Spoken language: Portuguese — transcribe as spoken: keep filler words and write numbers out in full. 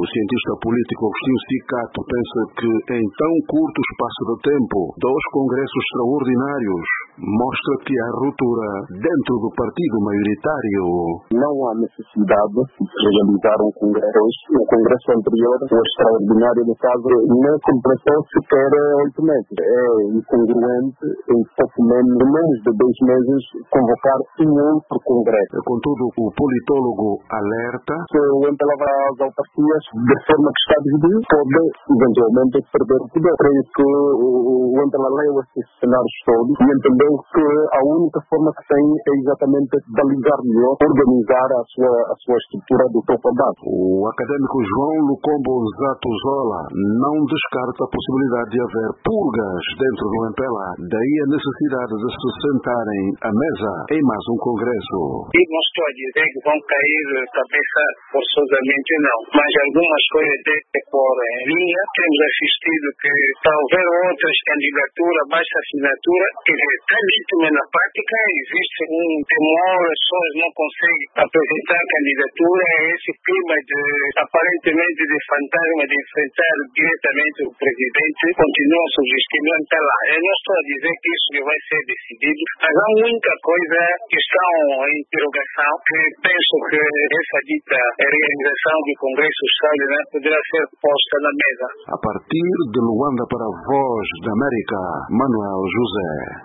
cientista político Agostinho Cicato pensa que em tão curto espaço de tempo, dois congressos extraordinários mostra que há ruptura dentro do partido maioritário. Não há necessidade de realizar um congresso. O congresso anterior, o extraordinário no caso, não completou sequer oito meses. É incongruente em pouco menos, menos de dois meses convocar um outro congresso. Contudo, o politólogo alerta que o M P L A vai às autarquias de forma que está dividido, pode eventualmente perder o poder. Creio que o M P L A leu esses cenários todos e entendeu que a única forma que tem é exatamente balizar melhor, organizar a sua, a sua estrutura do topo a baixo. O académico João Lucombo Zatuzola não descarta a possibilidade de haver purgas dentro do M P L A, daí a necessidade de se sentarem à mesa em mais um congresso. E não estou a dizer que vão cair cabeça forçosamente, não, mas algumas coisas têm que pôr em linha. Temos assistido que talvez outras candidaturas, baixa assinatura, que está legítima na prática, existe um temor, as pessoas não conseguem apresentar candidatura, esse clima de, aparentemente, de fantasma de enfrentar diretamente o presidente continua a subsistir no M P L A. Eu não estou a dizer que isso vai ser decidido, mas há muita coisa que estão em interrogação, que penso que essa dita realização do Congresso Extraordinário poderá ser posta na mesa. A partir de Luanda para a Voz da América, Manuel José.